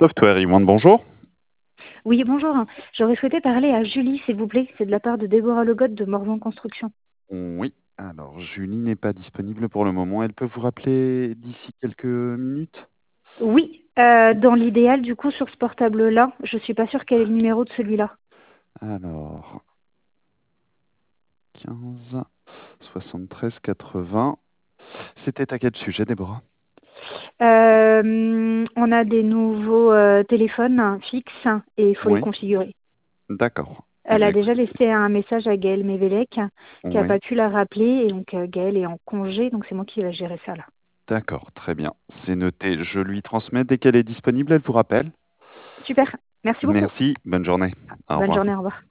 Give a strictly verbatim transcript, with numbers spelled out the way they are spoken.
Software Iwan, bonjour. Oui, bonjour. J'aurais souhaité parler à Julie, s'il vous plaît. C'est de la part de Déborah Legotte de Morvan Construction. Oui, alors Julie n'est pas disponible pour le moment. Elle peut vous rappeler d'ici quelques minutes? Oui, euh, dans l'idéal, du coup, sur ce portable-là, je suis pas sûre quel est le numéro de celui-là. Alors, quinze soixante-treize quatre-vingts. C'était à quel sujet, Déborah? Euh, on a des nouveaux euh, téléphones fixes et il faut les Oui, configurer. d'accord. Eh Elle bien, a déjà écoutez, laissé un message à Gaëlle Mévélec qui n'a oui, pas pu la rappeler et donc euh, Gaëlle est en congé, donc c'est moi qui vais gérer ça là. d'accord, très bien. C'est noté. Je lui transmets dès qu'elle est disponible, elle vous rappelle. Super, merci beaucoup. Merci, bonne journée. Au Bonne revoir. journée, au revoir.